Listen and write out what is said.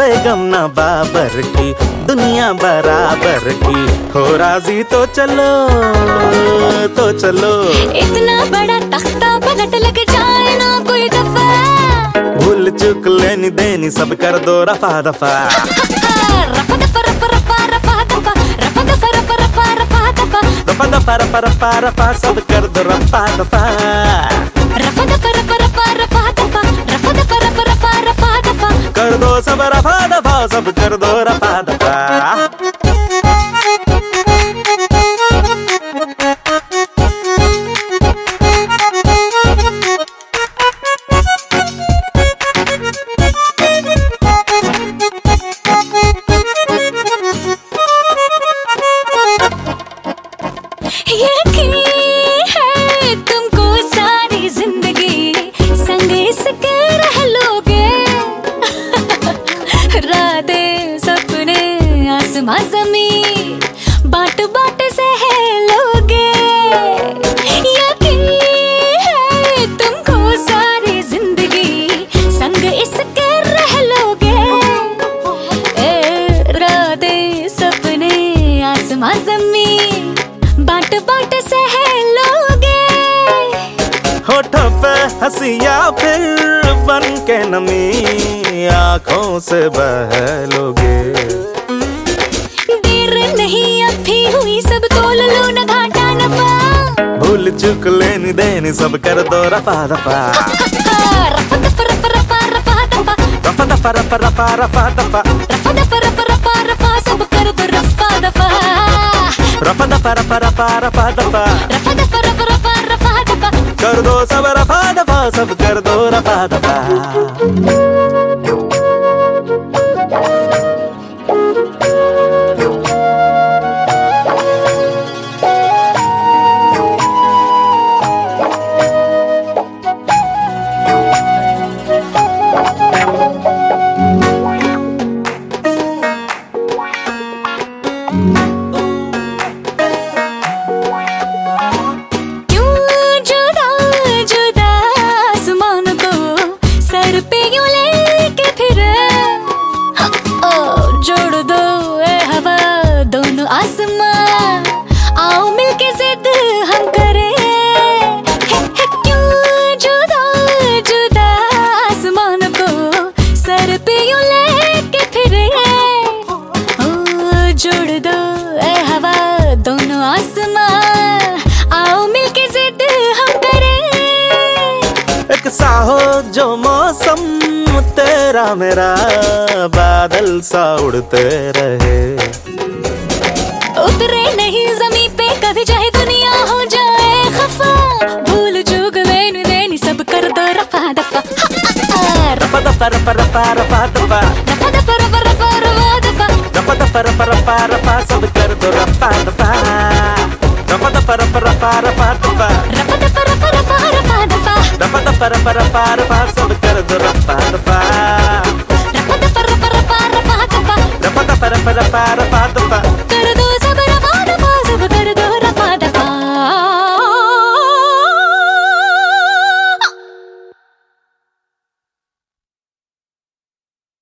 बेगम ना बाबर की, दुनिया बराबर की, हो राजी तो चलो तो चलो। इतना बड़ा तख्ता पलट लग जाए ना कोई दफा, भूल चुक लेनी देनी सब कर दो रफा दफा। रफा दफा रफा रफा रफा दफा, रफा दफा रफा रफा रफा दफा, रफा दफा रफा रफा रफा सब कर दो रफा दफा। रफा दफा रफा रफा रफा दफा, रफा दफा रफा रफा रफा दफा, कर दो सब रफा दफा, सब कर दो रफा दफा। यकीन है तुमको सारी जिंदगी संग इसके रह लोगे। रातें सपने आसमां ज़मीन बाट बाट से है लोगे। यकीन है तुमको सारी जिंदगी संग इसके रह लोगे। रातें सपने आसमां ज़मीन बाट बाट से है लोगे। होठों पे हंसिया फिर बन के नमी आंखों से बह लोगे। देर नहीं अब भी हुई सब तोल लो न घाटा नफा, भूल चुक लेनी देनी सब कर दो रफा दफा। रफा दफा रफा रफा रफा दफा, रफा दफा रफा रफा रफा दफा, रफा दफा रफा रफा रफा सब कर दो रफा दफा। रफा दफा रफा रफा रफा दफा, रफा दफा रफा रफा रफा दफा, कर दो सब रफा दफा, सब कर दो रफा दफा। जोड़ दो ए हवा दोनों आसमां, आओ मिलके जिद हम करें। क्यों जुदा जुदा आसमान को सर पे यूं लेके फिरे। जोड़ दो ए हवा दोनों आसमां, आओ मिलके जिद हम करें। एक सा हो जो मौसम तेरा मेरा, बादल सा उड़ते रहे। उतरे नहीं ज़मीं पे कभी चाहे दुनिया हो जाए खफा, भूल चूक लेनी देनी सब कर दो रफा दफा। रफा दफा रफा रफा रफा दफा, रफा दफा रफा रफा रफा दफा, रफा दफा रफा रफा रफा सब कर दो रफा दफा। रफा दफा रफा रफा रफा दफा, रफा दफा रफा रफा रफा दफा, रफा दफा रफा रफा रफा।